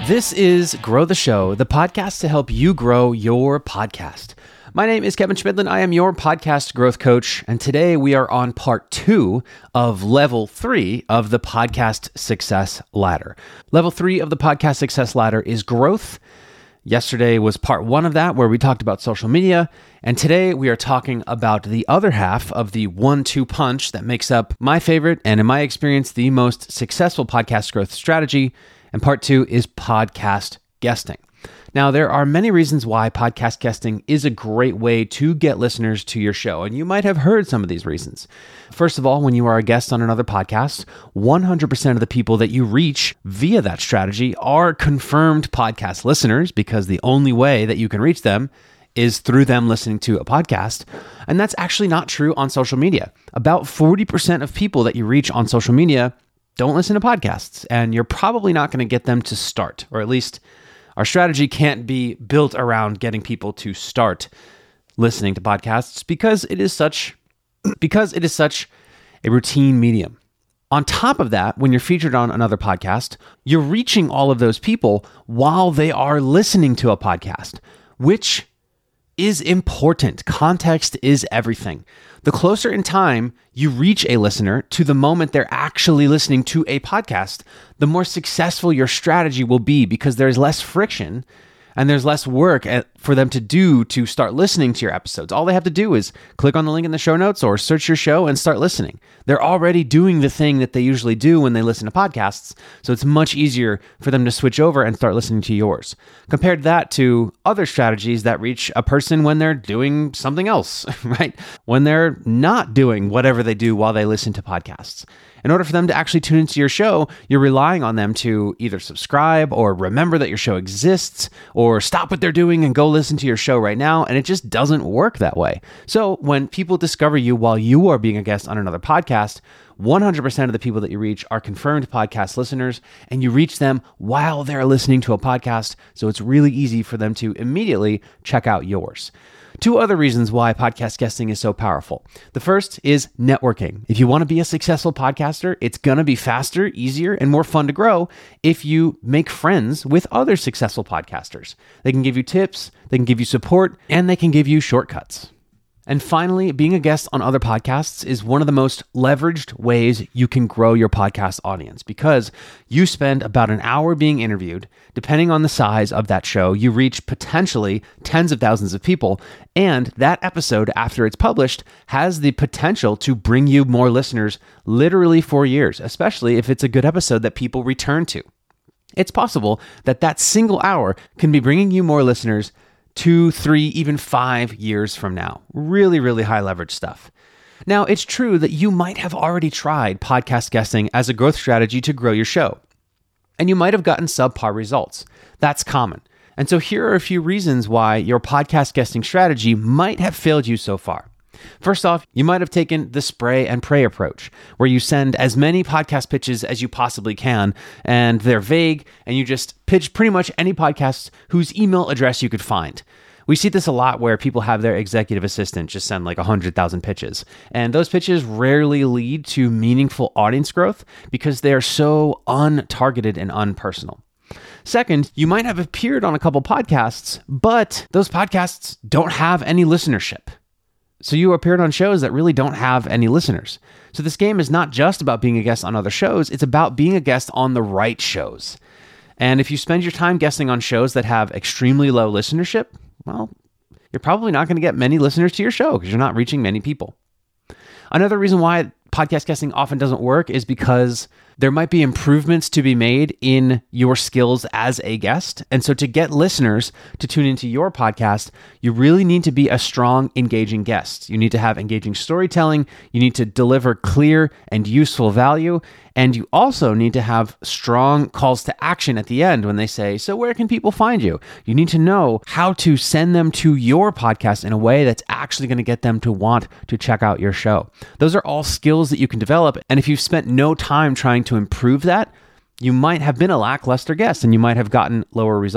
This is Grow the Show, the podcast to help you grow your podcast. My name is Kevin Schmidlin. I am your podcast growth coach, and today we are on part 2 of level 3 of the podcast success ladder. Level 3 of the podcast success ladder is growth. Yesterday was part 1 of that, where we talked about social media, and today we are talking about the other half of the 1-2 punch that makes up my favorite, and in my experience, the most successful podcast growth strategy, and part 2 is podcast guesting. Now, there are many reasons why podcast guesting is a great way to get listeners to your show, and you might have heard some of these reasons. First of all, when you are a guest on another podcast, 100% of the people that you reach via that strategy are confirmed podcast listeners, because the only way that you can reach them is through them listening to a podcast. And that's actually not true on social media. About 40% of people that you reach on social media don't listen to podcasts, and you're probably not going to get them to start, or at least our strategy can't be built around getting people to start listening to podcasts because it is such a routine medium. On top of that, when you're featured on another podcast, you're reaching all of those people while they are listening to a podcast, which is important. Context is everything. The closer in time you reach a listener to the moment they're actually listening to a podcast, the more successful your strategy will be, because there's less friction and there's less work for them to do to start listening to your episodes. All they have to do is click on the link in the show notes or search your show and start listening. They're already doing the thing that they usually do when they listen to podcasts, so it's much easier for them to switch over and start listening to yours. Compared that to other strategies that reach a person when they're doing something else, right? When they're not doing whatever they do while they listen to podcasts. In order for them to actually tune into your show, you're relying on them to either subscribe or remember that your show exists, or stop what they're doing and go listen to your show right now, and it just doesn't work that way. So when people discover you while you are being a guest on another podcast, 100% of the people that you reach are confirmed podcast listeners, and you reach them while they're listening to a podcast, so it's really easy for them to immediately check out yours. 2 other reasons why podcast guesting is so powerful. The first is networking. If you want to be a successful podcaster, it's going to be faster, easier, and more fun to grow if you make friends with other successful podcasters. They can give you tips, they can give you support, and they can give you shortcuts. And finally, being a guest on other podcasts is one of the most leveraged ways you can grow your podcast audience, because you spend about an hour being interviewed. Depending on the size of that show, you reach potentially tens of thousands of people, and that episode, after it's published, has the potential to bring you more listeners literally for years, especially if it's a good episode that people return to. It's possible that that single hour can be bringing you more listeners 2, 3, even 5 years from now. Really, really high leverage stuff. Now, it's true that you might have already tried podcast guesting as a growth strategy to grow your show, and you might have gotten subpar results. That's common. And so here are a few reasons why your podcast guesting strategy might have failed you so far. First off, you might have taken the spray and pray approach, where you send as many podcast pitches as you possibly can, and they're vague, and you just pitch pretty much any podcast whose email address you could find. We see this a lot where people have their executive assistant just send like 100,000 pitches, and those pitches rarely lead to meaningful audience growth because they are so untargeted and unpersonal. Second, you might have appeared on a couple podcasts, but those podcasts don't have any listenership. So you appeared on shows that really don't have any listeners. So this game is not just about being a guest on other shows, it's about being a guest on the right shows. And if you spend your time guesting on shows that have extremely low listenership, well, you're probably not going to get many listeners to your show because you're not reaching many people. Another reason why podcast guesting often doesn't work is because there might be improvements to be made in your skills as a guest. And so to get listeners to tune into your podcast, you really need to be a strong, engaging guest. You need to have engaging storytelling. You need to deliver clear and useful value. And you also need to have strong calls to action at the end when they say, so where can people find you? You need to know how to send them to your podcast in a way that's actually going to get them to want to check out your show. Those are all skills that you can develop. And if you've spent no time trying to improve that, you might have been a lackluster guest and you might have gotten lower results.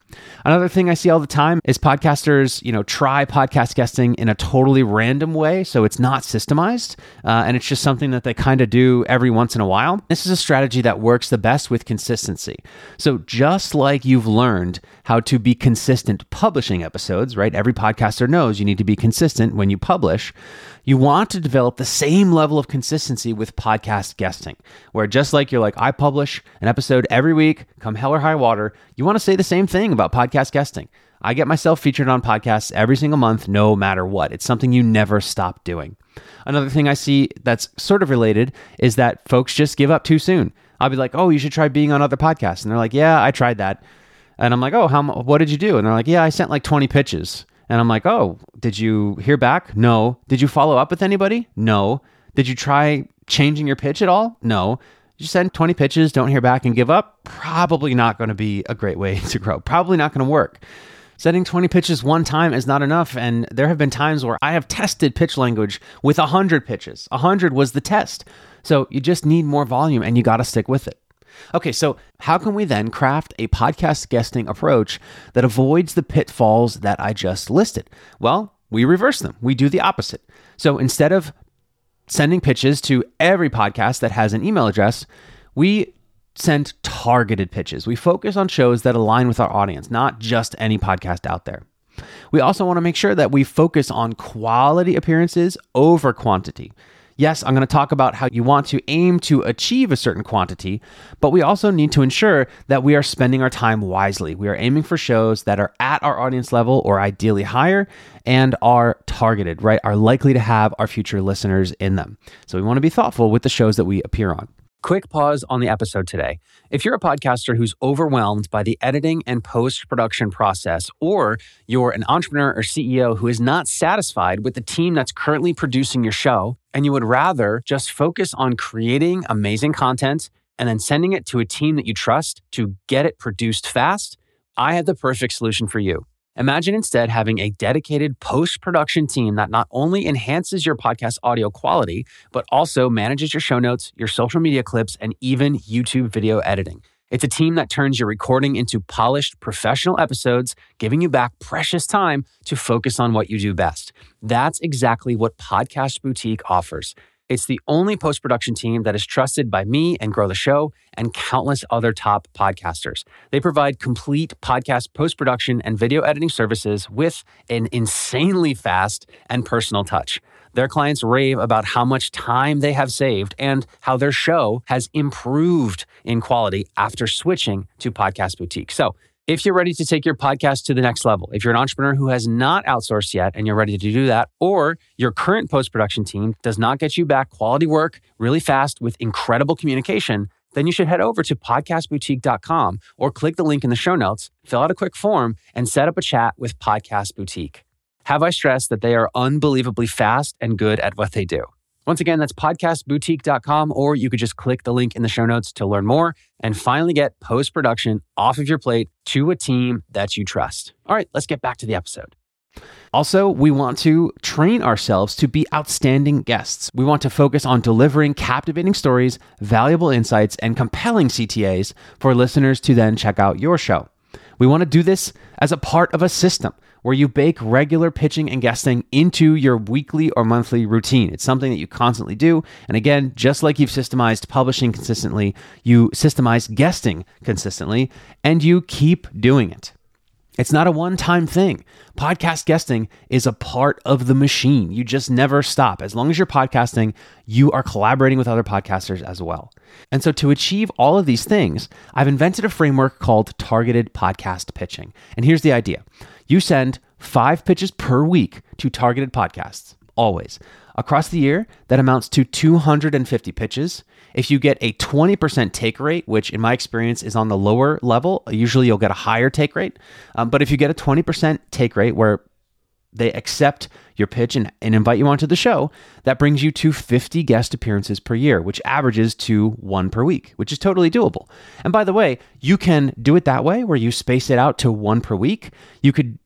Another thing I see all the time is podcasters, try podcast guesting in a totally random way. So it's not systemized, and it's just something that they kind of do every once in a while. This is a strategy that works the best with consistency. So just like you've learned how to be consistent publishing episodes, right? Every podcaster knows you need to be consistent when you publish. You want to develop the same level of consistency with podcast guesting, where just like you're like, I publish an episode every week, come hell or high water, you want to say the same thing about podcast guesting. I get myself featured on podcasts every single month, no matter what. It's something you never stop doing. Another thing I see that's sort of related is that folks just give up too soon. I'll be like, oh, you should try being on other podcasts. And they're like, yeah, I tried that. And I'm like, oh, what did you do? And they're like, yeah, I sent like 20 pitches. And I'm like, oh, did you hear back? No. Did you follow up with anybody? No. Did you try changing your pitch at all? No. You send 20 pitches, don't hear back, and give up? Probably not going to be a great way to grow. Probably not going to work. Sending 20 pitches one time is not enough. And there have been times where I have tested pitch language with 100 pitches. 100 was the test. So you just need more volume and you got to stick with it. Okay, so how can we then craft a podcast guesting approach that avoids the pitfalls that I just listed? Well, we reverse them. We do the opposite. So instead of sending pitches to every podcast that has an email address, we send targeted pitches. We focus on shows that align with our audience, not just any podcast out there. We also want to make sure that we focus on quality appearances over quantity. Yes, I'm going to talk about how you want to aim to achieve a certain quantity, but we also need to ensure that we are spending our time wisely. We are aiming for shows that are at our audience level or ideally higher and are targeted, right? Are likely to have our future listeners in them. So we want to be thoughtful with the shows that we appear on. Quick pause on the episode today. If you're a podcaster who's overwhelmed by the editing and post-production process, or you're an entrepreneur or CEO who is not satisfied with the team that's currently producing your show, and you would rather just focus on creating amazing content and then sending it to a team that you trust to get it produced fast, I have the perfect solution for you. Imagine instead having a dedicated post-production team that not only enhances your podcast audio quality, but also manages your show notes, your social media clips, and even YouTube video editing. It's a team that turns your recording into polished, professional episodes, giving you back precious time to focus on what you do best. That's exactly what Podcast Boutique offers. It's the only post-production team that is trusted by me and Grow the Show and countless other top podcasters. They provide complete podcast post-production and video editing services with an insanely fast and personal touch. Their clients rave about how much time they have saved and how their show has improved in quality after switching to Podcast Boutique. So, if you're ready to take your podcast to the next level, if you're an entrepreneur who has not outsourced yet and you're ready to do that, or your current post-production team does not get you back quality work really fast with incredible communication, then you should head over to podcastboutique.com or click the link in the show notes, fill out a quick form, and set up a chat with Podcast Boutique. Have I stressed that they are unbelievably fast and good at what they do? Once again, that's podcastboutique.com, or you could just click the link in the show notes to learn more and finally get post-production off of your plate to a team that you trust. All right, let's get back to the episode. Also, we want to train ourselves to be outstanding guests. We want to focus on delivering captivating stories, valuable insights, and compelling CTAs for listeners to then check out your show. We want to do this as a part of a system where you bake regular pitching and guesting into your weekly or monthly routine. It's something that you constantly do. And again, just like you've systemized publishing consistently, you systemize guesting consistently, and you keep doing it. It's not a one-time thing. Podcast guesting is a part of the machine. You just never stop. As long as you're podcasting, you are collaborating with other podcasters as well. And so to achieve all of these things, I've invented a framework called targeted podcast pitching. And here's the idea. You send 5 pitches per week to targeted podcasts, always. Across the year, that amounts to 250 pitches. If you get a 20% take rate, which in my experience is on the lower level, usually you'll get a higher take rate. But if you get a 20% take rate where they accept your pitch and invite you onto the show, that brings you to 50 guest appearances per year, which averages to 1 per week, which is totally doable. And by the way, you can do it that way where you space it out to 1 per week. You could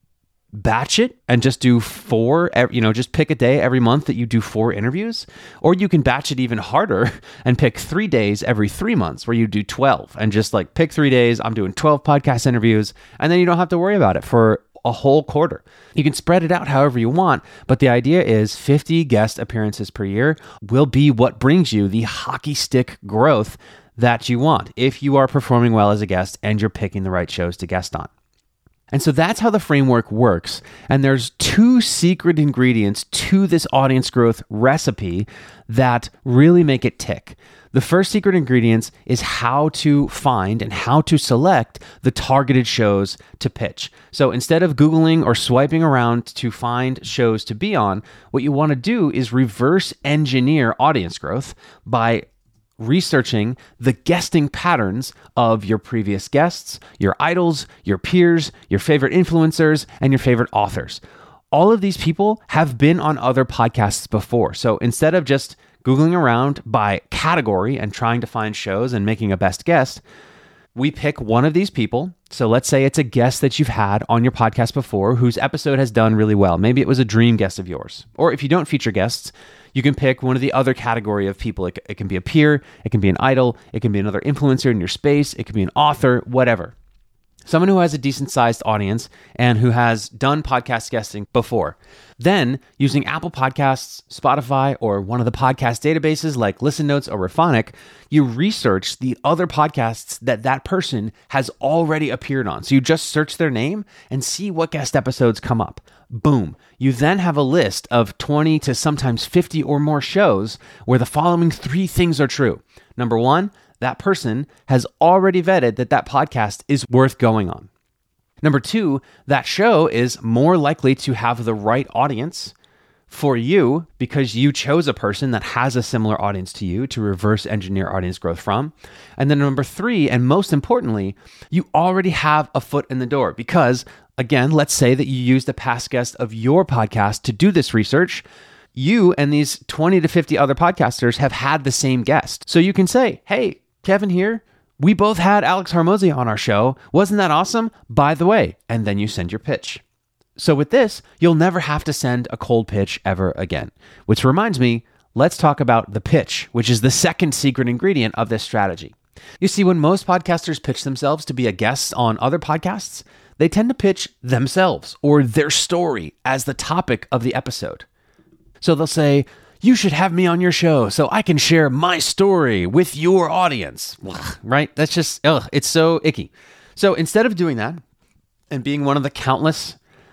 batch it and just do 4, just pick a day every month that you do 4 interviews, or you can batch it even harder and pick 3 days every 3 months where you do 12 and just like pick 3 days. I'm doing 12 podcast interviews, and then you don't have to worry about it for a whole quarter. You can spread it out however you want, but the idea is 50 guest appearances per year will be what brings you the hockey stick growth that you want if you are performing well as a guest and you're picking the right shows to guest on. And so that's how the framework works. And there's 2 secret ingredients to this audience growth recipe that really make it tick. The first secret ingredient is how to find and how to select the targeted shows to pitch. So instead of Googling or swiping around to find shows to be on, what you want to do is reverse engineer audience growth by researching the guesting patterns of your previous guests, your idols, your peers, your favorite influencers, and your favorite authors. All of these people have been on other podcasts before. So instead of just Googling around by category and trying to find shows and making a best guest, we pick one of these people. So let's say it's a guest that you've had on your podcast before whose episode has done really well. Maybe it was a dream guest of yours. Or if you don't feature guests, you can pick one of the other category of people. It can be a peer, it can be an idol, it can be another influencer in your space, it can be an author, whatever. Someone who has a decent sized audience and who has done podcast guesting before. Then, using Apple Podcasts, Spotify, or one of the podcast databases like Listen Notes or Raphonic, you research the other podcasts that person has already appeared on. So you just search their name and see what guest episodes come up. Boom. You then have a list of 20 to sometimes 50 or more shows where the following 3 things are true. Number 1, that person has already vetted that podcast is worth going on. Number 2, that show is more likely to have the right audience for you because you chose a person that has a similar audience to you to reverse engineer audience growth from. And then number 3, and most importantly, you already have a foot in the door because, again, let's say that you used a past guest of your podcast to do this research. You and these 20 to 50 other podcasters have had the same guest. So you can say, hey, Kevin here. We both had Alex Hormozi on our show. Wasn't that awesome? By the way, and then you send your pitch. So with this, you'll never have to send a cold pitch ever again. Which reminds me, let's talk about the pitch, which is the second secret ingredient of this strategy. You see, when most podcasters pitch themselves to be a guest on other podcasts, they tend to pitch themselves or their story as the topic of the episode. So they'll say, you should have me on your show so I can share my story with your audience, right? That's just, it's so icky. So instead of doing that and being one of the countless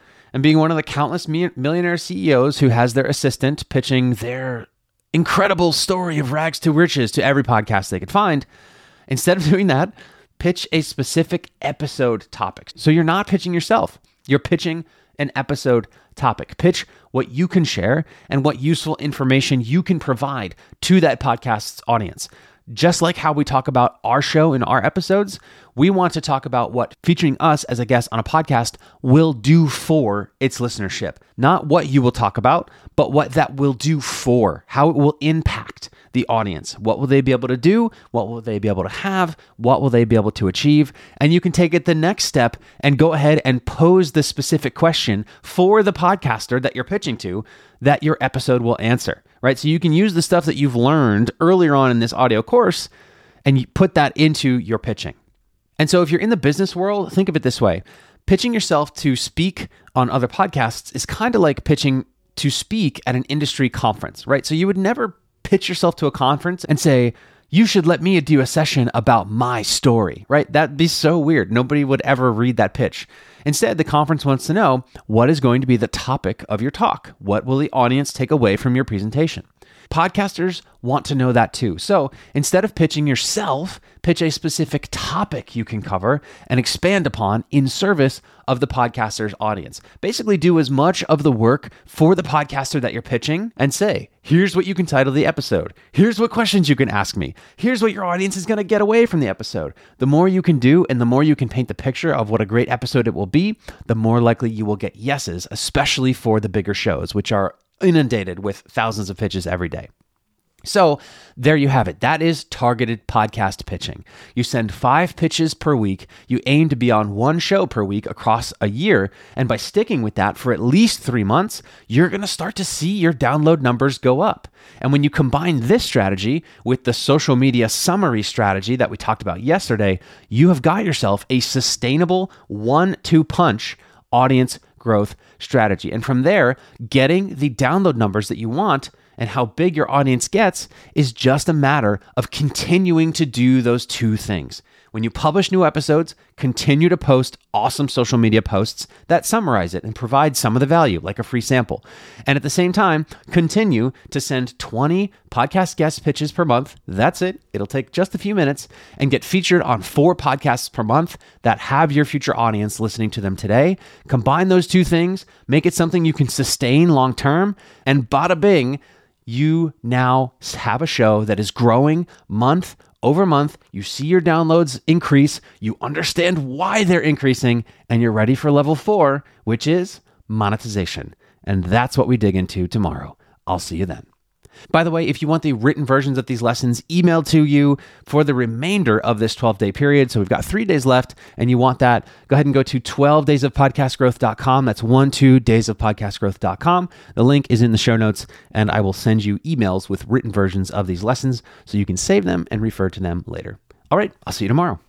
millionaire CEOs who has their assistant pitching their incredible story of rags to riches to every podcast they could find, instead of doing that, pitch a specific episode topic. So you're not pitching yourself. You're pitching an episode topic. Pitch what you can share and what useful information you can provide to that podcast's audience. Just like how we talk about our show in our episodes, we want to talk about what featuring us as a guest on a podcast will do for its listenership. Not what you will talk about, but what that will do for, how it will impact the audience. What will they be able to do? What will they be able to have? What will they be able to achieve? And you can take it the next step and go ahead and pose the specific question for the podcaster that you're pitching to that your episode will answer, right? So you can use the stuff that you've learned earlier on in this audio course and you put that into your pitching. And so if you're in the business world, think of it this way. Pitching yourself to speak on other podcasts is kind of like pitching to speak at an industry conference, right? So you would never pitch yourself to a conference and say, you should let me do a session about my story, right? That'd be so weird. Nobody would ever read that pitch. Instead, the conference wants to know what is going to be the topic of your talk. What will the audience take away from your presentation? Podcasters want to know that too. So instead of pitching yourself, pitch a specific topic you can cover and expand upon in service of the podcaster's audience. Basically do as much of the work for the podcaster that you're pitching and say, here's what you can title the episode. Here's what questions you can ask me. Here's what your audience is going to get away from the episode. The more you can do and the more you can paint the picture of what a great episode it will be, the more likely you will get yeses, especially for the bigger shows, which are inundated with thousands of pitches every day. So there you have it. That is targeted podcast pitching. You send 5 pitches per week. You aim to be on 1 show per week across a year. And by sticking with that for at least 3 months, you're going to start to see your download numbers go up. And when you combine this strategy with the social media summary strategy that we talked about yesterday, you have got yourself a sustainable 1-2 punch audience growth strategy. And from there, getting the download numbers that you want and how big your audience gets is just a matter of continuing to do those 2 things. When you publish new episodes, continue to post awesome social media posts that summarize it and provide some of the value, like a free sample. And at the same time, continue to send 20 podcast guest pitches per month. That's it. It'll take just a few minutes, and get featured on 4 podcasts per month that have your future audience listening to them today. Combine those 2 things, make it something you can sustain long term, and bada bing, you now have a show that is growing month over month. You see your downloads increase, you understand why they're increasing, and you're ready for level 4, which is monetization. And that's what we dig into tomorrow. I'll see you then. By the way, if you want the written versions of these lessons emailed to you for the remainder of this 12-day period, so we've got 3 days left, and you want that, go ahead and go to 12daysofpodcastgrowth.com. That's 12daysofpodcastgrowth.com. The link is in the show notes, and I will send you emails with written versions of these lessons so you can save them and refer to them later. All right, I'll see you tomorrow.